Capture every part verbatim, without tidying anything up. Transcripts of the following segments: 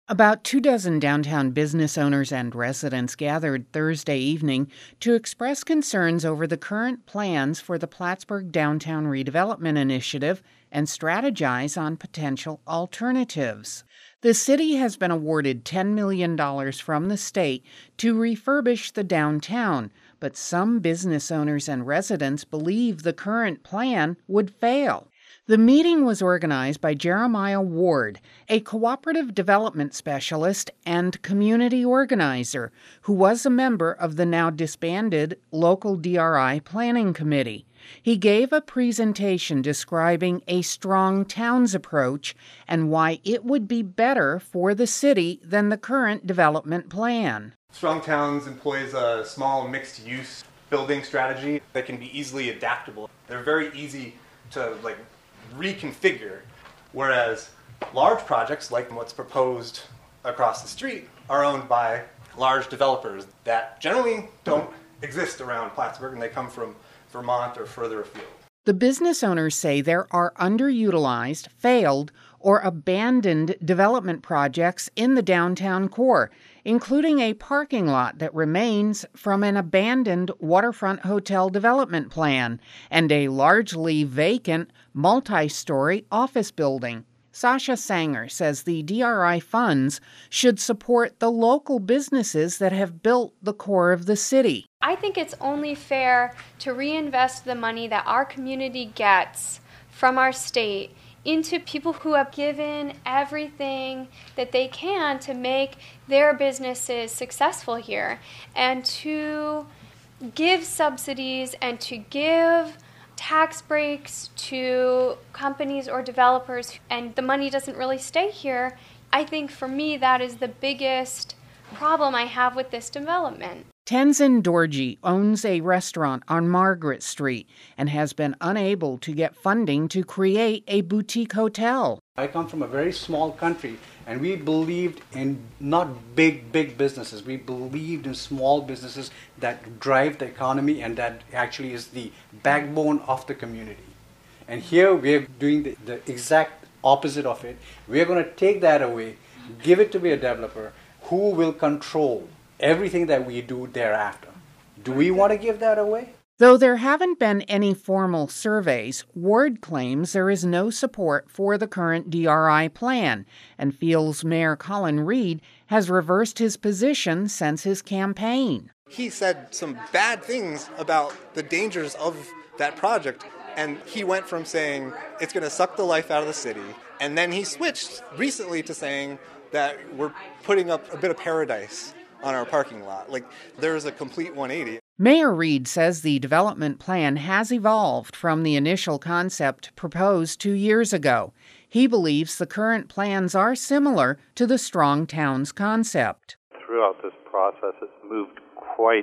About two dozen downtown business owners and residents gathered Thursday evening to express concerns over the current plans for the Plattsburgh Downtown Redevelopment Initiative and strategize on potential alternatives. The city has been awarded ten million dollars from the state to refurbish the downtown, but some business owners and residents believe the current plan would fail. The meeting was organized by Jeremiah Ward, a cooperative development specialist and community organizer who was a member of the now disbanded local D R I planning committee. He gave a presentation describing a strong towns approach and why it would be better for the city than the current development plan. Strong Towns employs a small mixed-use building strategy that can be easily adaptable. They're very easy to like reconfigure, whereas large projects like what's proposed across the street are owned by large developers that generally don't exist around Plattsburgh, and they come from Vermont or further afield. The business owners say there are underutilized, failed, or abandoned development projects in the downtown core, including a parking lot that remains from an abandoned waterfront hotel development plan and a largely vacant multi-story office building. Sasha Sanger says the D R I funds should support the local businesses that have built the core of the city. I think it's only fair to reinvest the money that our community gets from our state into people who have given everything that they can to make their businesses successful here, and to give subsidies and to give tax breaks to companies or developers, and the money doesn't really stay here. I think for me that is the biggest problem I have with this development. Tenzin Dorji owns a restaurant on Margaret Street and has been unable to get funding to create a boutique hotel. I come from a very small country, and we believed in not big, big businesses. We believed in small businesses that drive the economy and that actually is the backbone of the community. And here we're doing the, the exact opposite of it. We're going to take that away, give it to be a developer who will control everything that we do thereafter. Do we want to give that away? Though there haven't been any formal surveys, Ward claims there is no support for the current D R I plan and feels Mayor Colin Reed has reversed his position since his campaign. He said some bad things about the dangers of that project, and he went from saying it's going to suck the life out of the city, and then he switched recently to saying that we're putting up a bit of paradise on our parking lot. Like, there's a complete one eighty. Mayor Reed says the development plan has evolved from the initial concept proposed two years ago. He believes the current plans are similar to the Strong Towns concept. Throughout this process, it's moved quite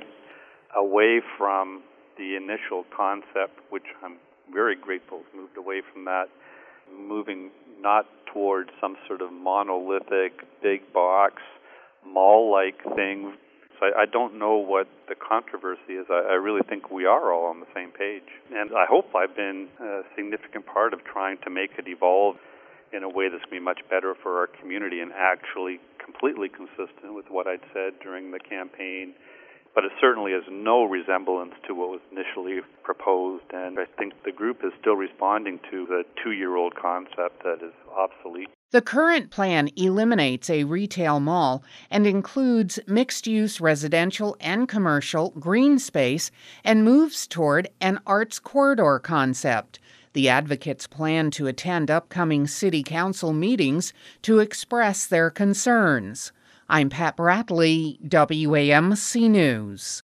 away from the initial concept, which I'm very grateful has moved away from that, moving not towards some sort of monolithic, big box, mall-like thing. So I, I don't know what the controversy is. I, I really think we are all on the same page. And I hope I've been a significant part of trying to make it evolve in a way that's going to be much better for our community and actually completely consistent with what I'd said during the campaign. But it certainly has no resemblance to what was initially proposed, and I think the group is still responding to the two-year-old concept that is obsolete. The current plan eliminates a retail mall and includes mixed-use residential and commercial green space and moves toward an arts corridor concept. The advocates plan to attend upcoming city council meetings to express their concerns. I'm Pat Bradley, W A M C News.